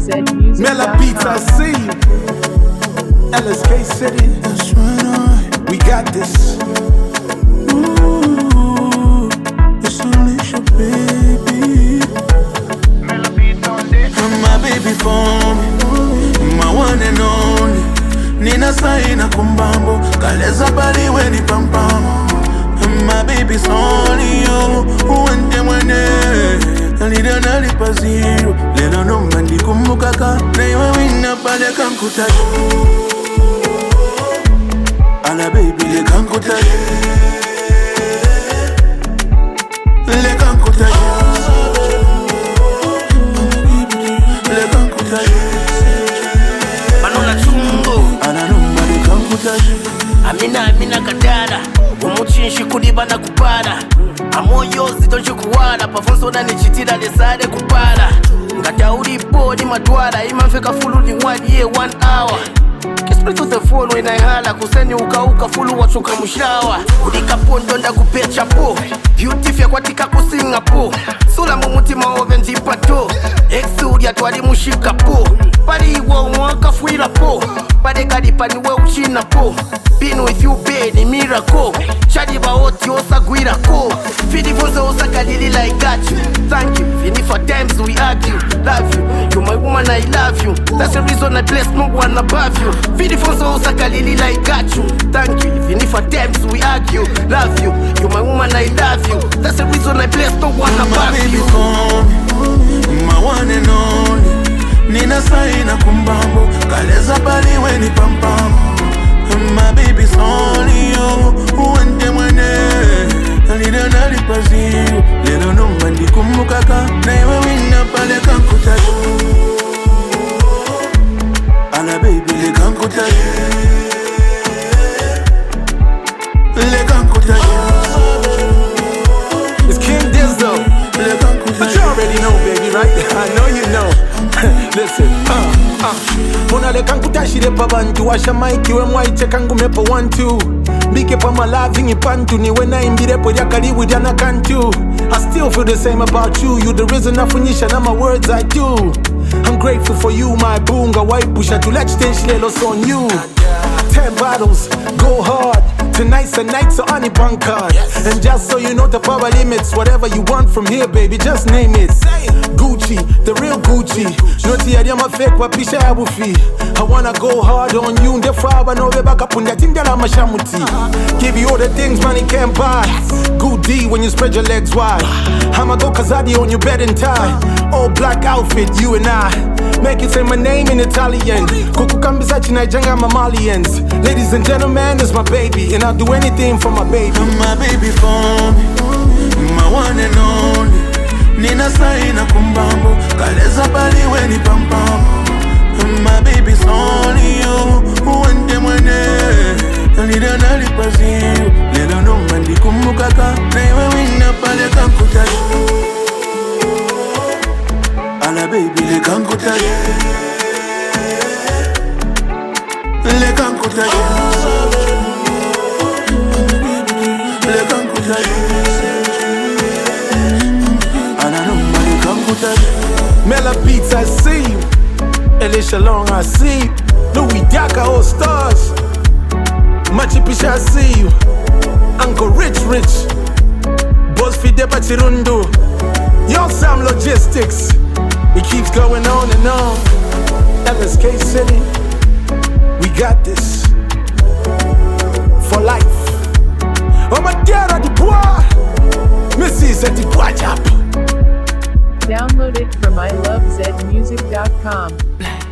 mylovezmusic.com. Mela Beats, I see you. LSK City, that's right. We got this. Ooh, it's Alicia, baby. Mela Beats on this. My baby for me, my one and only. Nina saina kumbambo, kaleza bali weni pampamo. My baby's only you, uende mwene. Nalida nalipa zero, lelo nomba ndikumukaka. Na iwe wina pale kankutaji. Ala baby le kankutaji. Le kankutaji. Le kankutaji. Manola chungo Ala nomba le kankutaji. Amina kadara umuchinshi kulibana kupara amoyo zitonchikuwala pafonso nanichitira lesade kupara ngata ulipo ni matwala imamfeka fulu ni 1 year 1 hour Kisplit to the phone when I hala kuseni ukauka fulu wachuka mushawa Udikapondo nda kupecha po Beauty fya kwatika kusinga po Sula mumutima ove njipa to Exudia twali mushika po Pari iwa umwaka fuila po Pade kadipa niwe uchina po Been with you be ni miracle Chadi ba oti osa guira ko Fidi fonzo osa kadili like got you Thank you, fini for times we argue Love you, you my woman I love you That's the reason I bless no one above you Fidi fonzo osa kadili like got you Thank you, fini for times we argue Love you, you my woman I love you That's the reason I bless no one above you My one and only. Nina saina kumbambo, kaleza bali weni pampamo. My baby's only you, uende mwene. Nalida nalipa zero, lelo nomba ndikumukaka. Na iwe wina pale kankutaji. Ala baby le kankutaji. Le kankutaji. It's King Dizzo. Le kankutaji. But you already know, baby, right? I know you know. Listen, Mona le kankutashi le pabantu Washa maiki we mwaiche kangu mepo 1-2 Mike pa malavi ngipantu Ni wena imbire po yakari widana kantu I still feel the same about you You the reason nafunyisha na my words I do I'm grateful for you my bunga Waipusha tulechtenshi lelo on you 10 bottles, go hard Tonight's a night, so honey bankard And just so you know the power limits Whatever you want from here, baby, just name it Gucci, the real Gucci Noti ya diama fake, wapisha ya bufi I wanna go hard on you Nde frawa no beba kapunda tindela mashamuti Give you all the things money can't buy Good D when you spread your legs wide I'ma go kazadi on your bed and tie All black outfit, you and I Make it say my name in Italian Kukukambisa chinaijanga Mamalians Ladies and gentlemen, this my baby And I'll do anything for my baby My baby for me My one and only Nina saina kumbambo Kaleza bali weni pampamo My baby's only you Uende mwene Nalida nalipa zero Lelo nomba ndikumukaka Na iwe wina pale kankutaji Ala baby le kankutaji Le kankutaji Le kankutaji Ala nomba le kankutaji Mela Beats, I see you Elisha Long, I see you Louis Daka, all stars Machipisha, I see you Uncle Rich Boss Fide Pachirundu Yo Sam Logistics It keeps going on and on LSK City We got this For life Oh my God, the boy Missy said the boy job Download it from mylovezmusic.com.